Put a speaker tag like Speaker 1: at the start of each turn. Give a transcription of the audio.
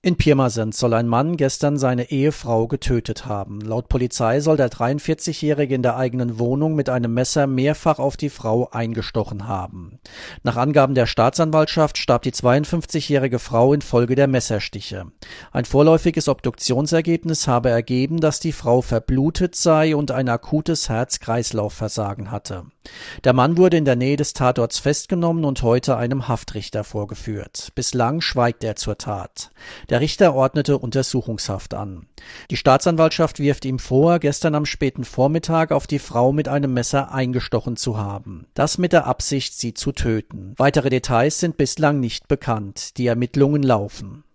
Speaker 1: In Pirmasens soll ein Mann gestern seine Ehefrau getötet haben. Laut Polizei soll der 43-Jährige in der eigenen Wohnung mit einem Messer mehrfach auf die Frau eingestochen haben. Nach Angaben der Staatsanwaltschaft starb die 52-jährige Frau infolge der Messerstiche. Ein vorläufiges Obduktionsergebnis habe ergeben, dass die Frau verblutet sei und ein akutes Herz-Kreislauf-Versagen hatte. Der Mann wurde in der Nähe des Tatorts festgenommen und heute einem Haftrichter vorgeführt. Bislang schweigt er zur Tat. Der Richter ordnete Untersuchungshaft an. Die Staatsanwaltschaft wirft ihm vor, gestern am späten Vormittag auf die Frau mit einem Messer eingestochen zu haben. Das mit der Absicht, sie zu töten. Weitere Details sind bislang nicht bekannt. Die Ermittlungen laufen.